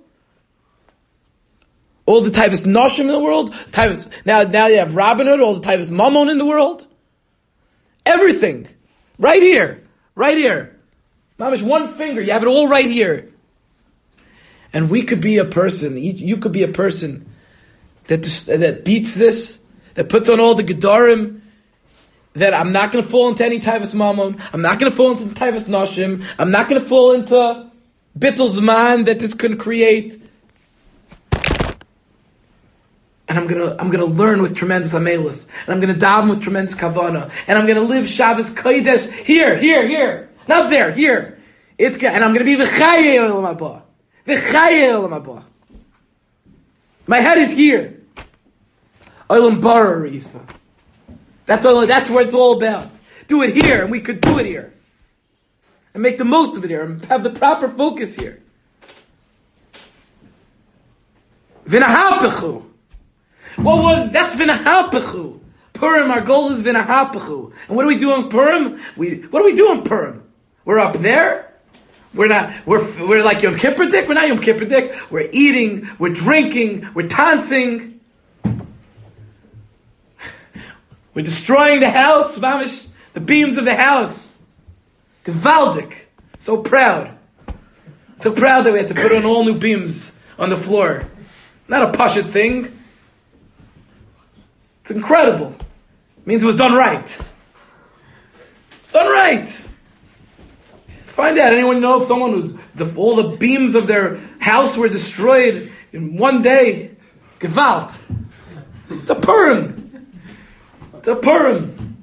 all the taivas noshim in the world, taivas. Now you have rabbinhood, all the taivas mammon in the world. Everything, right here, right here. Mamish, one finger, you have it all right here. And we could be a person, you could be a person that beats this, that puts on all the gedarim, that I'm not going to fall into any taivas mammon, I'm not going to fall into the taivas noshim, I'm not going to fall into bittul zman that this can create. And I'm gonna learn with tremendous amelus, and I'm gonna daven with tremendous kavana, and I'm gonna live Shabbos Kodesh here, not there, here. And I'm gonna be v'chaye olam haba. My head is here. Olam bara Isa. That's what it's all about. Do it here, and we could do it here. And make the most of it here, and have the proper focus here. V'nahapechu. That's v'nahapechu. Purim, our goal is v'nahapechu. And what do we do on Purim? What do we do on Purim? We're up there. We're like Yom Kippur Dik. We're not Yom Kippur Dik. We're eating, we're drinking, we're dancing. We're destroying the house, mamish, the beams of the house. Gewaldig. So proud. So proud that we had to put on all new beams on the floor. Not a pashut thing. It's incredible. It means it was done right. Done right. Find out. Anyone know if someone who's all the beams of their house were destroyed in one day? Gewalt. It's a Purim. It's a Purim.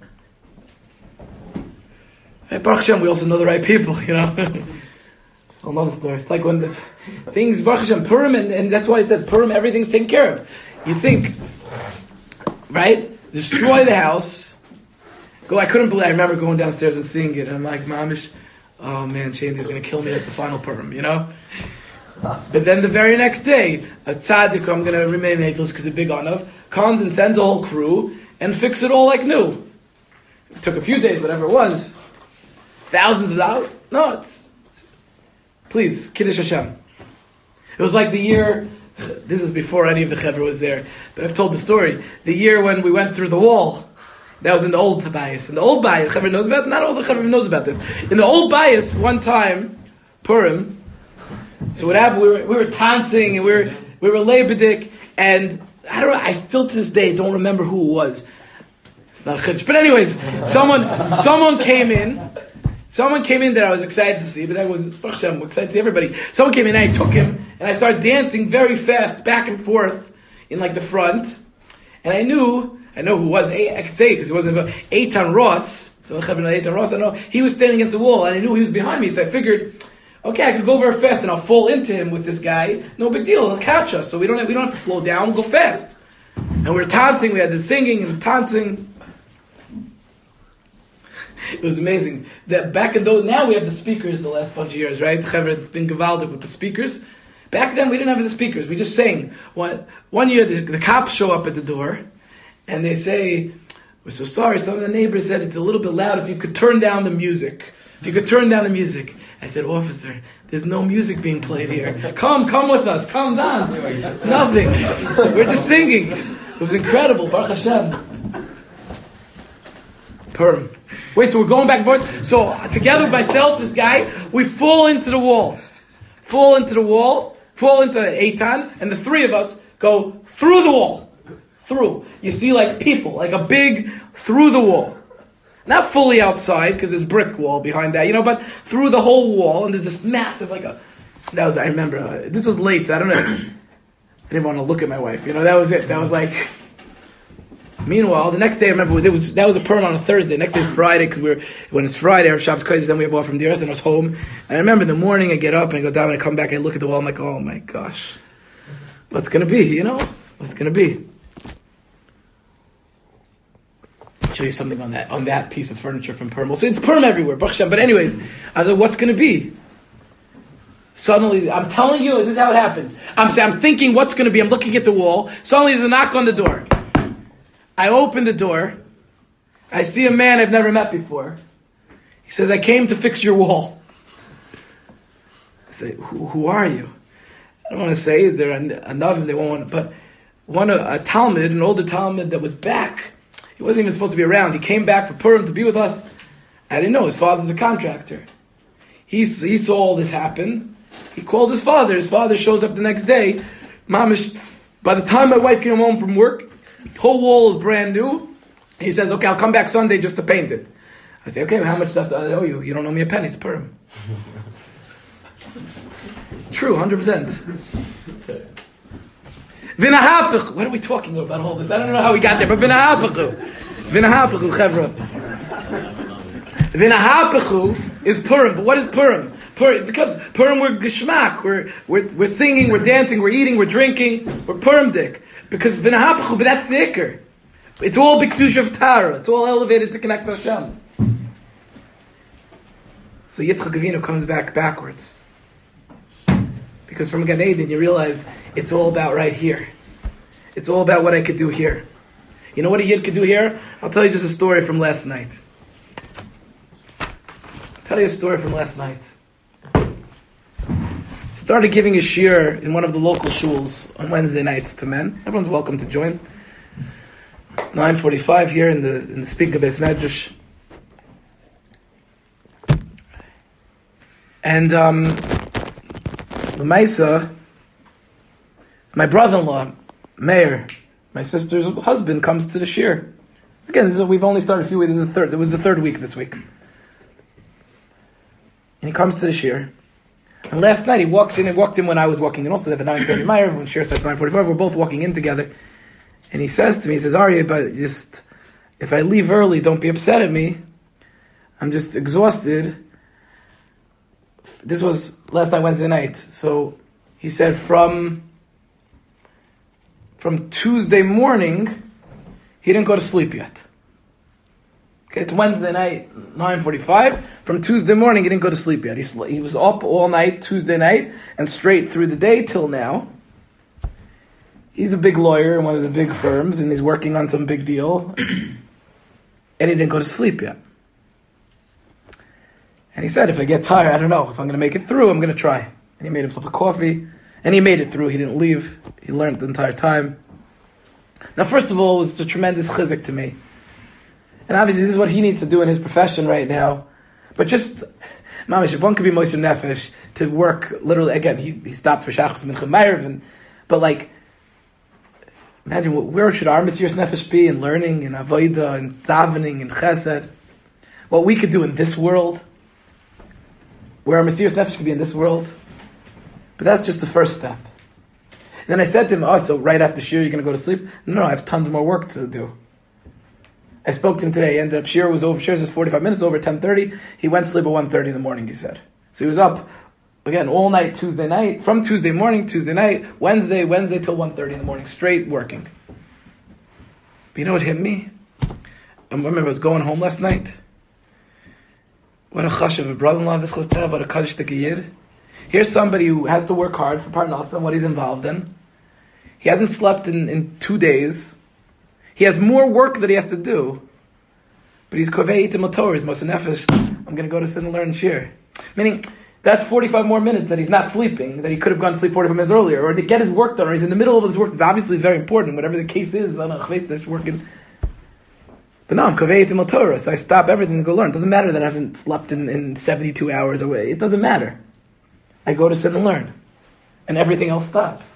Hey, Baruch Hashem, we also know the right people, you know. Another story. It's like when the things, Baruch Hashem, Purim, and that's why it said Purim, everything's taken care of. You think, right? Destroy the house. I couldn't believe, I remember going downstairs and seeing it, and I'm like, Mamish, oh man, Shandy's going to kill me at the final Purim, you know? But then the very next day, a tzaddik, I'm going to remain nakeless because it's a big honor, comes and sends a whole crew and fix it all like new. It took a few days, whatever it was. Thousands of dollars? No, it's please, Kiddush Hashem. It was like the year, this is before any of the Chevra was there, but I've told the story. The year when we went through the wall, that was in the old Bayis. In the old Bayis, Chevra knows about it? Not all the Chevra knows about this. In the old Bayis, one time, Purim, so what happened, we were dancing, and we were lebedik, and I don't know, I still to this day don't remember who it was. It's not a chiddush. But anyways, someone came in. Someone came in that I was excited to see, but I was excited to see everybody. Someone came in and I took him and I started dancing very fast back and forth in like the front. And I know who it was, I could say because it wasn't Eitan Ross. So Eitan Ross, I know he was standing against the wall and I knew he was behind me. So I figured, okay, I could go very fast and I'll fall into him with this guy. No big deal, he'll catch us. So we don't have to slow down, we'll go fast. And we were taunting, we had the singing and taunting. It was amazing. That back in those, now we have the speakers the last bunch of years, right? It's been gewaldig with the speakers. Back then we didn't have the speakers. We just sang. One year the cops show up at the door and they say, we're so sorry, some of the neighbors said it's a little bit loud, if you could turn down the music. If you could turn down the music. I said, officer, there's no music being played here. Come with us, come dance. Nothing. We're just singing. It was incredible, Baruch Hashem. Purim. Wait, so we're going back and forth. So together with myself, this guy, we fall into the wall. Fall into Eitan, and the three of us go through the wall. Through. You see like people, like a big through the wall. Not fully outside, because there's brick wall behind that, but through the whole wall, and there's this massive, I remember, this was late, so I don't know. I didn't want to look at my wife, that was it. That was like... Meanwhile, the next day, I remember, that was a Purim on a Thursday. Next day is Friday, because when it's Friday, our Shabbos Kodesh, then we have off from Diras, and I was home. And I remember in the morning, I get up, and I go down, and I come back, and I look at the wall, I'm like, oh my gosh. What's going to be, What's going to be? I'll show you something on that piece of furniture from Purim. So it's Purim everywhere, Baruch Hashem. But anyways, I was like, what's going to be? Suddenly, I'm telling you, this is how it happened. I'm thinking, what's going to be? I'm looking at the wall. Suddenly, there's a knock on the door. I open the door. I see a man I've never met before. He says, I came to fix your wall. I say, who are you? I don't want to say they're enough and they won't want to, but a Talmud, an older Talmud that was back. He wasn't even supposed to be around. He came back for Purim to be with us. I didn't know. His father's a contractor. He saw all this happen. He called his father. His father shows up the next day. Mamish, by the time my wife came home from work, the whole wall is brand new. He says, okay, I'll come back Sunday just to paint it. I say, okay, how much stuff do I owe you? You don't owe me a penny, it's Purim. True, 100%. V'nahapechu. What are we talking about all this? I don't know how we got there, but v'nahapechu. V'nahapechu, chevra. V'nahapechu is Purim. But what is Purim? Because Purim, we're geshmak. We're singing, we're dancing, we're eating, we're drinking. We're Purim dik. Because v'nahapachu, but that's the ikr. It's all b'kedusha of Tara. It's all elevated to connect to Hashem. So Yitzchak Avinu comes backwards. Because from Gan Eden you realize it's all about right here. It's all about what I could do here. You know what a Yid could do here? I'll tell you just a story from last night. Started giving a shiur in one of the local shuls on Wednesday nights to men. Everyone's welcome to join. 9:45 here in the Speaker Beis Medrash. And L'maisa, my brother-in-law, Meir, my sister's husband, comes to the shiur. Again, we've only started a few weeks. It was the third week this week. And he comes to the shiur. And last night he walked in when I was walking in. Also, they have a 9:30 Meir. When shiur starts 9:45, we're both walking in together. And he says to me, Aryeh, but just, if I leave early, don't be upset at me. I'm just exhausted. This was last night, Wednesday night. So he said from Tuesday morning, he didn't go to sleep yet. Okay, it's Wednesday night, 9:45. From Tuesday morning, he didn't go to sleep yet. He was up all night, Tuesday night, and straight through the day till now. He's a big lawyer in one of the big firms, and he's working on some big deal. And he didn't go to sleep yet. And he said, if I get tired, I don't know. If I'm going to make it through, I'm going to try. And he made himself a coffee. And he made it through. He didn't leave. He learned the entire time. Now, first of all, it was a tremendous chizuk to me. And obviously, this is what he needs to do in his profession right now. But just, mamish, if one could be moiser nefesh, to work literally, again, he stopped for shachos mincha ma'ariv, but like, imagine, where should our Mesiras Nefesh be in learning, in avodah, in davening, in chesed? What we could do in this world, where our Mesiras Nefesh could be in this world. But that's just the first step. And then I said to him, so right after shiur you're going to go to sleep? No, I have tons more work to do. I spoke to him today. He ended up, shiur was 45 minutes over, 10:30. He went to sleep at 1:30 in the morning, he said. So he was up, again, all night, Tuesday night, from Tuesday morning, Tuesday night, Wednesday till 1:30 in the morning, straight working. But you know what hit me? I remember I was going home last night. What a chash of a brother-in-law this was, what a kaddish to Yid. Here's somebody who has to work hard for Parnasa and what he's involved in. He hasn't slept in 2 days. He has more work that he has to do. But he's kovei itim l'torah, he's moser nefesh. I'm going to go to sit and learn shiur. Meaning, that's 45 more minutes that he's not sleeping, that he could have gone to sleep 45 minutes earlier, or to get his work done, or he's in the middle of his work. It's obviously very important, whatever the case is. I don't know, working. But no, I'm kovei itim l'torah, so I stop everything and go learn. It doesn't matter that I haven't slept in 72 hours away. It doesn't matter. I go to sit and learn. And everything else stops.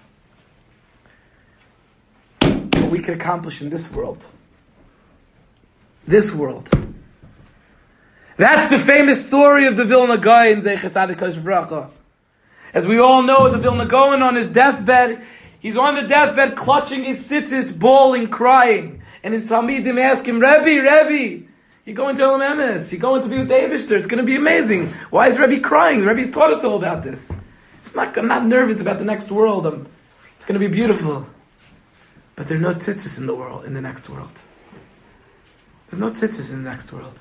What we could accomplish in this world. This world. That's the famous story of the Vilna Gaon in Zecher Tzadik Kodesh Bracha. As we all know, the Vilna Gaon on his deathbed, he's on the deathbed clutching his tzitzis, bawling, crying. And his Talmidim ask him, Rebbe, you're going to Olam Emes, you're going to be with the Eibishter, it's going to be amazing. Why is Rebbe crying? The Rebbe taught us all about this. I'm not nervous about the next world. It's going to be beautiful. But there are no tzitzis in the next world. There's no tzitzis in the next world.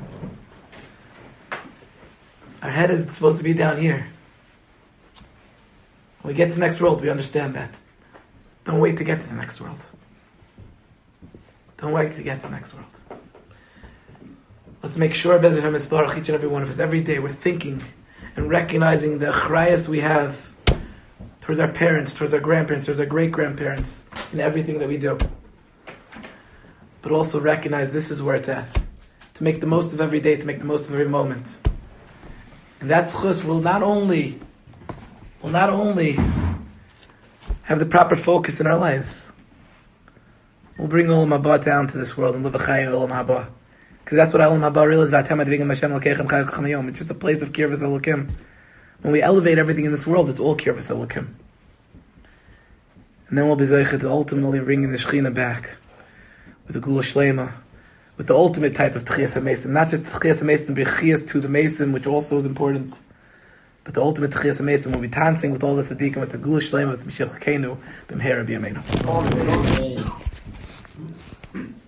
Our head is supposed to be down here. When we get to the next world, we understand that. Don't wait to get to the next world. Don't wait to get to the next world. Let's make sure, Be'ez Hashem Yisparach, each and every one of us, every day we're thinking and recognizing the achrayas we have towards our parents, towards our grandparents, towards our great-grandparents, in everything that we do. But also recognize this is where it's at. To make the most of every day, to make the most of every moment. And that zchus will not only have the proper focus in our lives. We'll bring Olam Haba down to this world and live a chayim Olam Haba. Because that's what Olam Haba really is. It's just a place of kirvas elokim. When we elevate everything in this world, it's all kirvas elokim. And then we'll be zoichet to ultimately bringing the Shechina back with the Gula Shlema, with the ultimate type of Tchias HaMesim. Not just Tchias HaMesim, but Tchias to the Mesim, which also is important. But the ultimate Tchias HaMesim will be dancing with all the Tzaddikim, with the Gula Shleima, with Mashiach Keinu, B'mhera B'yameinu.